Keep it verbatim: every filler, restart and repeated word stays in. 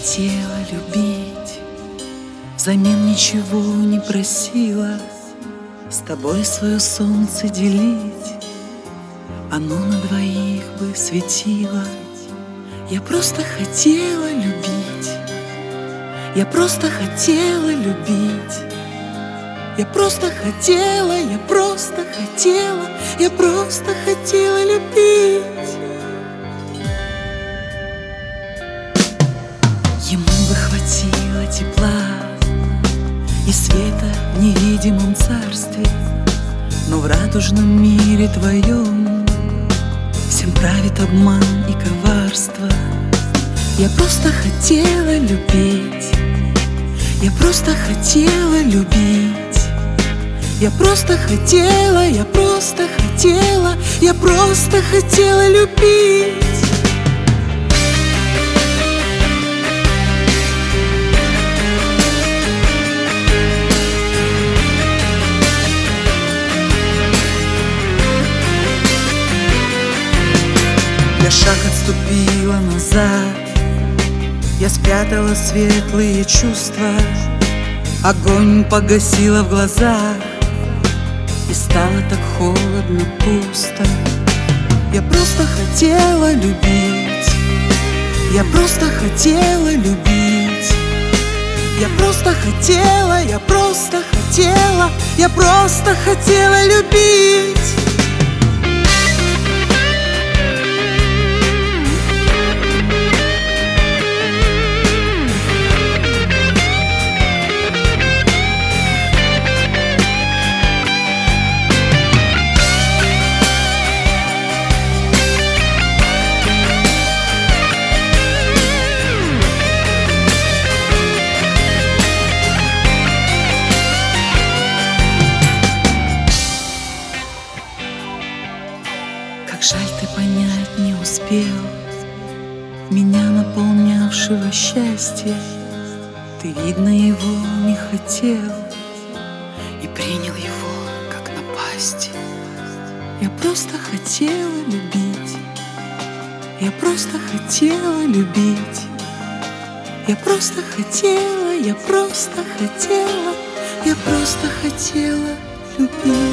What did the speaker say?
хотела любить, взамен ничего не просила, с тобой свое солнце делить, оно на двоих бы светило. Я просто хотела любить, я просто хотела любить, я просто хотела, я просто хотела, я просто хотела любить. Ему бы хватило тепла и света в невидимом царстве, но в радужном мире твоем всем правит обман и коварство. Я просто хотела любить, я просто хотела любить, я просто хотела, я просто хотела, я просто хотела любить. Я шаг отступила назад, я спрятала светлые чувства, огонь погасила в глазах, и стало так холодно, пусто. Я просто хотела любить, я просто хотела любить, я просто хотела, я просто хотела, я просто хотела любить. Жаль, ты понять не успел меня наполнявшего счастья. Ты, видно, его не хотел и принял его как напасть. Я просто хотела любить, я просто хотела любить, я просто хотела, я просто хотела, я просто хотела любить.